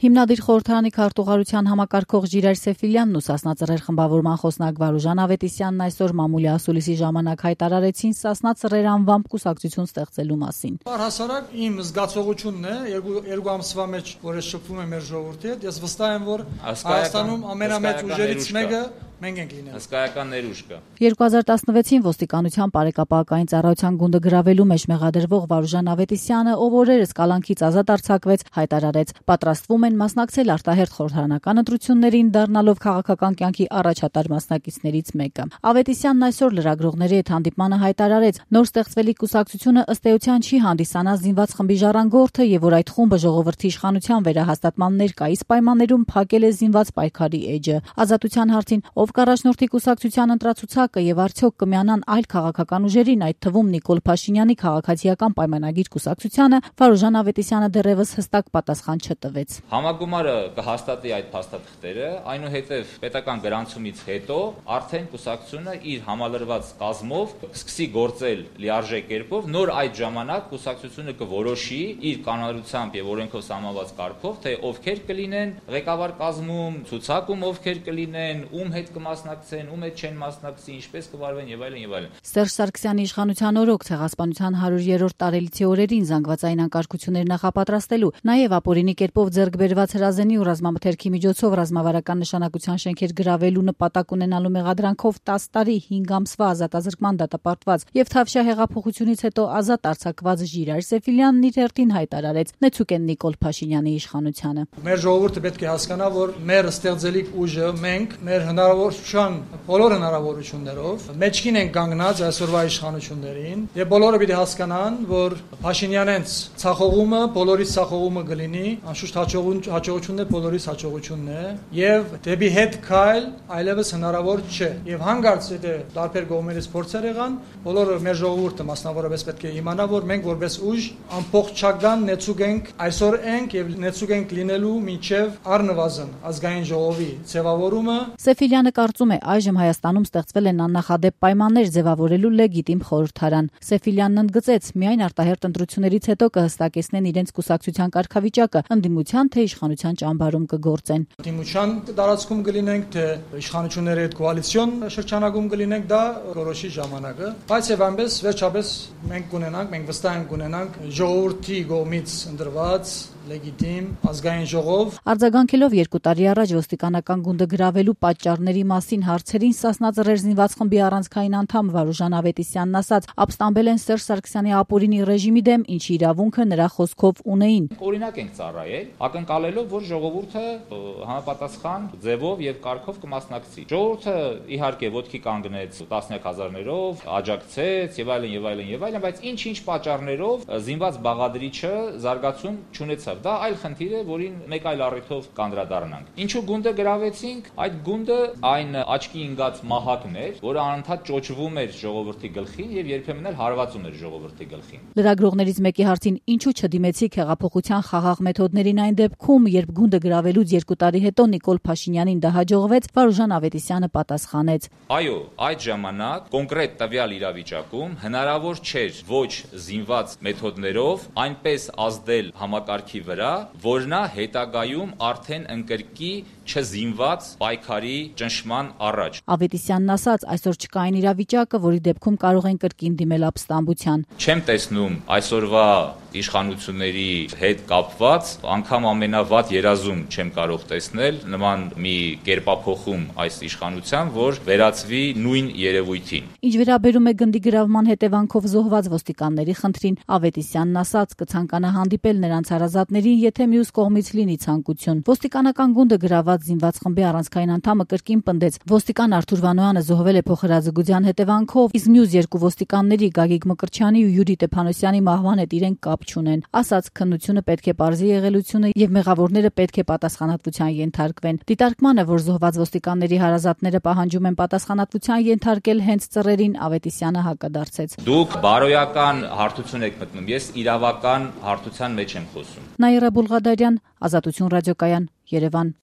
Հիմնադիր խորհրդարանի քարտուղարության համակարգող Ժիրայր Սեֆիլյանն ու Սասնա Ծռեր խմբավորման խոսնակ Վարուժան Ավետիսյանն այսօր մամուլի ասուլիսի ժամանակ հայտարարեցին Սասնա Ծռեր անվամբ կուսակցություն ստեղծելու մասին։ Առհասարակ իմ զգացողությունն է երկու ամսվա մեջ, որ ես շփվում եմ մեր ժողովրդի հետ, ես վստահ եմ, որ Հայաստանում ամենամեծ ուժերից մեկը մենք ենք լինելու։ Հսկայական ներուժ կա։ 2016-ին ոստիկանության բարեկապակային ծառայության գունդը գրավելու մեջ մեղադրվող Վարուժան Ավետիսյանը, ով օրերս կալանքից ազատ արձակվեց, հայտարարեց, պատրաստվում են մասնակցել արտահերթ խորհրդարանական ընտրություններին, դառնալով քաղաքական կյանքի առաջատար մասնակիցներից մեկը։ Ավետիսյանն այսօր լրագրողների հետ հանդիպմանը հայտարարեց, նոր ստեղծվելիք կուսակցությունը ըստ էության չի հանդիսանա զինված խմբի ժառանգորդը եւ որ այդ խումբը ժողովրդի իշխանության վերահաստատման ներկայիս պայմաններում փակել է զինված պայքարի էջը։ Ազատության հարցին, ով կառաջնորդի կուսակցության ընտրացուցակը եւ արդյոք կմիանան այլ քաղաքական ուժերին, այդ թվում Նիկոլ Փաշինյանի քաղաքացիական պայմանագիր կուսակցությանը, Վարուժան Ավետիսյանը դեռևս հստակ պատասխան չտվեց։ Համագումարը կհաստատի այդ փաստաթղթերը, այնուհետև պետական գրանցումից հետո արդեն կուսակցությունը իր համալրված կազմով սկսի գործել լիարժեք կերպով, նոր այդ ժամանակ կուսակցությունը կորոշի իր կանոնադրությամբ եւ օրենքով սահմանված կարգով, թե ովքեր կլինեն ղեկավար կազմում, ցուցակում ովքեր կլինեն, ում հետ կմասնակցեն, ում հետ չեն մասնակցի, ինչպես կվարվեն եւ այլն եւ այլն։ Սերժ Սարգսյանի իշխանության օրոք ցեղասպանության 100-րդ տարելիցի օրերին զանգվածային անկարգություններ նախապատրաստելու, նաեւ ապօրինի կերպով ձեռք բերված հրազենի ու ռազմամթերքի միջոցով ռազմավարական նշանակության շենքեր գրավելու նպատակ ունենալու մեղադրանքով 10 տարի 5 ամսվա ազատազրկման դատապարտված եւ Թավշյա հեղափոխությունից հետո ազատ արձակված Ժիրայր Սեֆիլյանն իր հերթին հայտարարեց նեցուկ են Նիկոլ Փաշինյանի իշխանությանը։ Մեր ժողովուրդը պետք է հասկանա, որ մեր ստեղծելիք ուժը մենք մեր հնարավորության բոլոր հնարավորություններով մեջքին են կանգնած այսօրվա իշխանություններին եւ բոլորը պիտի հասկանան, որ Փաշինյանենց ցախողումը բոլորիս ցախողումը կլինի, անշուշտ հաջողությունն է բոլորիս հաջողությունն է եւ դեպի հետ քայլ այլևս հնարավոր չէ եւ հանգարց եթե տարբեր կողմերից փորձեր եղան, բոլորը մեր ժողովուրդը մասնավորապես պետք է իմանա, որ մենք որպես ուժ ամբողջական նեցուկ ենք, այսօր ենք եւ նեցուկ ենք լինելու մինչեւ առնվազն ազգային ժողովի ձևավորումը։ Սեֆիլյանը կարծում է, այժմ Հայաստանում ստեղծվել են աննախադեպ պայմաններ ձևավորելու լեգիտիմ խորհրդարան։ Սեֆիլյանն ընդգծեց, միայն արտահերթ ընտրություններից հետո կհստակեցնեն իրենց կուսակցության կարգավիճակը, ընդդիմության թե իշխանության ճամբարում կգործեն։ Ընդդիմության տարածքում կլինենք, թե իշխանությունների հետ կոալիցիոն շրջանակում կլինենք, դա որոշի ժամանակը, բայց եւ այնպես վերջապես մենք վստահ ենք ունենանք ժողովրդի կողմից ընտրված լեգիտիմ ազգային ժողով։ Արձագանքելով 2 տարի առաջ ոստիկանական գունդը գրավելու պատճառների մասին հարցերին Սասնա Ծռեր զինված խմբի առանցքային անդամ Վարուժան Ավետիսյանն ասաց, ապստամբել են Սերժ Սարգսյանի ապօրինի ռեժիմի դեմ, ինչի իրավունքը նրա խոսքով ունեին։ Օրինակ ենք ծառայել, ակնկալելով, որ ժողովուրդը համապատասխան ձևով եւ կարգով կմասնակցի։ Ժողովուրդը իհարկե ոտքի կանգնեց տասնյակ հազարներով, աջակցեց եւ այլն, բայց ինչ պատճառներով զինված բաղադրիչը զարգացում չունեցավ։ Դա այլ խնդիր է, որին մեկ այլ առիթով կանդրադառնանք։ Ինչու գունդը գրավեցինք։ Այդ գունդը այն աչքի ընկած մահակն էր, որը անընդհատ ճոճվում էր ժողովրդի գլխին եւ երբեմն էլ հարվածում էր ժողովրդի գլխին։ Լրագրողներից մեկի հարցին ինչու չդիմեցիք հեղափոխության խաղաղ մեթոդներին այն դեպքում, երբ գունդը գրավելուց 2 տարի հետո Նիկոլ Փաշինյանին դա հաջողվեց, Վարուժան Ավետիսյանը պատասխանեց. Այո, այդ ժամանակ կոնկրետ տվյալ իրավիճակում հնարավոր չէր ոչ զինված մեթոդներով այնպես ազդել համակարգի վրա, որ նա հետագայում արդեն ընկրկի չզինված պայքարի ճնշման առաջ։ Ավետիսյանն ասաց, այսօր չկա այն իրավիճակը, որի դեպքում կարող են կրկին դիմել ապստամբության։ Չեմ տեսնում այսօրվա իշխանությունների հետ կապված, անգամ ամենավատ երազում չեմ կարող տեսնել նման մի կերպափոխում այս իշխանության, որ վերածվի նույն երևույթին։ Ինչ վերաբերում է գնդի գրավման հետևանքով զոհված ոստիկանների խնդրին, Ավետիսյանն ասաց, կցանկանա հանդիպել նրանց հարազատներին, եթե մյուս կողմից լինի ցանկություն։ Ոստիկանական գունդը գրաված զինված խմբի առանցքային անդամը կրկին պնդեց, ոստիկան Արթուր Վանոյանը զոհվել է փոխհրաձգության հետևանքով, իսկ մյուս երկու ոստիկանների Գագիկ Մկրտչյանի ու Յուրի Տեփանոսյանի մահվան հետ իրենք կապ չունեն։ Ասաց, քննությունը պետք է պարզի եղելությունը եւ մեղավորները պետք է պատասխանատվության ենթարկվեն։ Դիտարկմանը, որ զոհված ոստիկանների հարազատները պահանջում են պատասխանատվության ենթարկել հենց Ծռերին, Ավետիսյանը հակադարձեց։ Դուք բարոյական հարթություն եք մտնում, ես իրավական հարթության մեջ եմ խոսում։ Նաիրա Բուլղադարյան, Ազատություն ռադիոկայան, Երևան։